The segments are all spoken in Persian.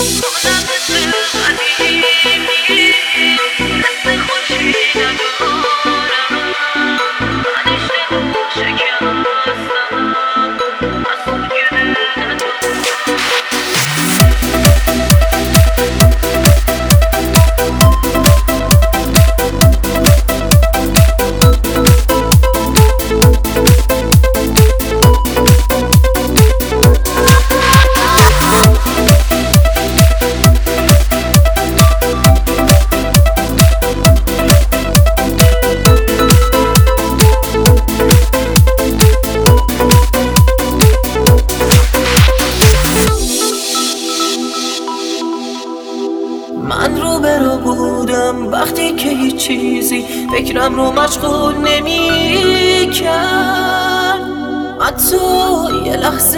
من رو به رو بودم وقتی که هیچ چیزی فکرم رو مشغول نمی کرد. حتی یه لحظه،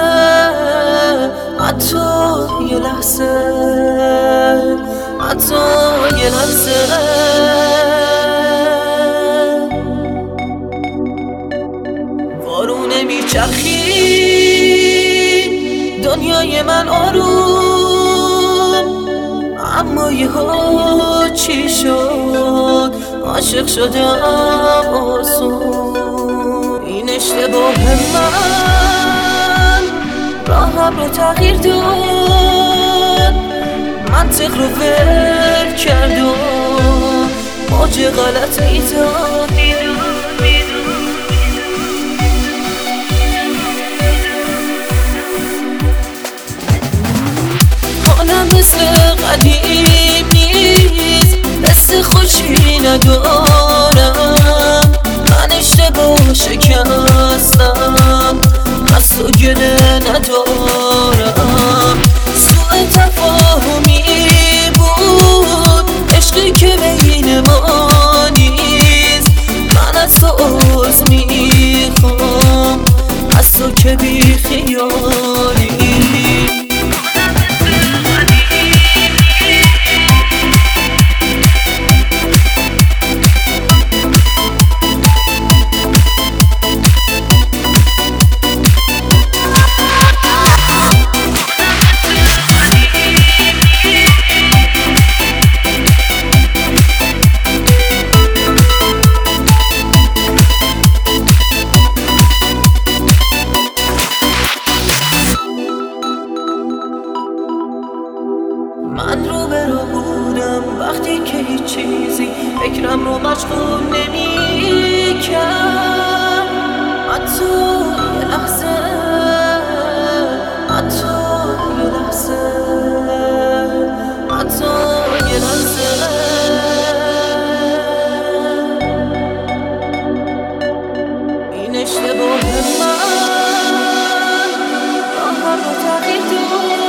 حتی یه لحظه، حتی یه لحظه وارو نمیچرخید دنیای من آروم. اما یهو چی شد؟ عاشق شدم آسون. این اشتباه من راهم رو تغییر داد، منطق رو ول کرد و موج غلطی داد. حالم مثل قدیم نیست، مثل خوشی ندارم. من اشتباه شکستم، از تو گله ندارم. سوء تفاهمی بود، عشقی که بین ما نیست. من از تو عذر میخوام، از تو که بی خیالی. من رو به رو بودم وقتی که هیچ چیزی فکرم رو مشغول نمی کرد. حتی یه لحظه، حتی یه لحظه، حتی یه لحظه این اشتباه من راهم رو تغییر داد،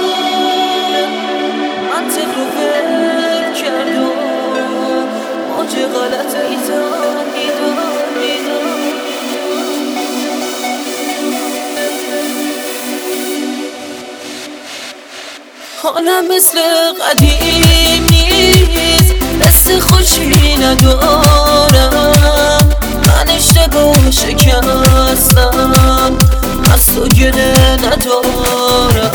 منطق رو ول کرد و موج غلطی داد. حالم مثل قدیم نیست، مثل خوشی ندارم. من اشتباه شکستم، از تو گله ندارم.